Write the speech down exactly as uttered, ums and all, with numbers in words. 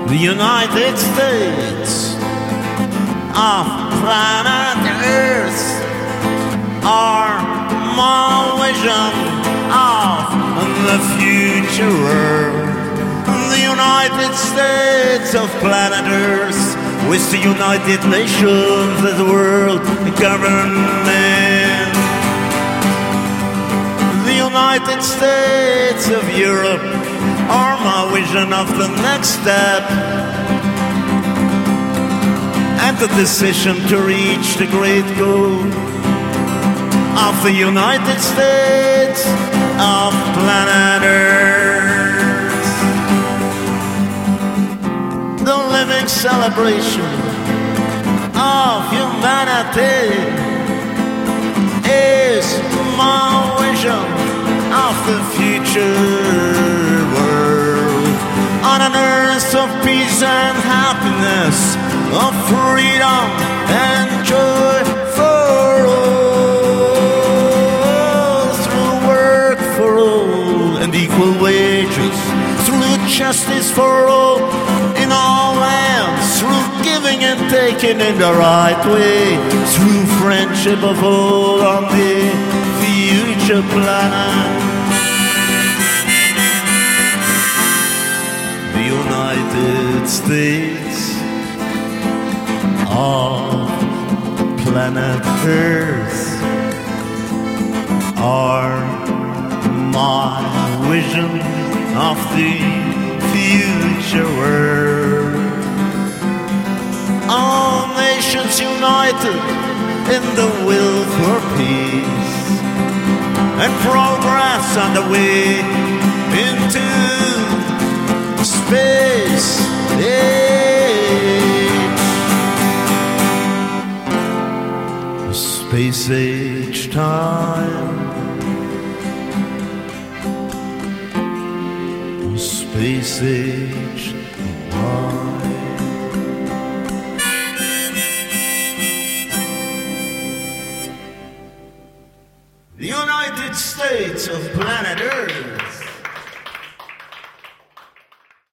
The United States of planet Earth are my vision of the future world. The United States of planet Earth with the United Nations as the world government. The United States of Europe are my vision of the next step and the decision to reach the great goal of the United States of planet Earth. The living celebration of humanity is my vision of the future world, on an earth of peace and happiness, of freedom and joy for all, through work for all and equal wages, through justice for all in all lands, through giving and taking in the right way, through friendship of all on the future planet. The United States of planet Earth are my vision of the future world. All nations united in the will for peace and progress on the way into space age. Space age time. Space age time. The United States of planet Earth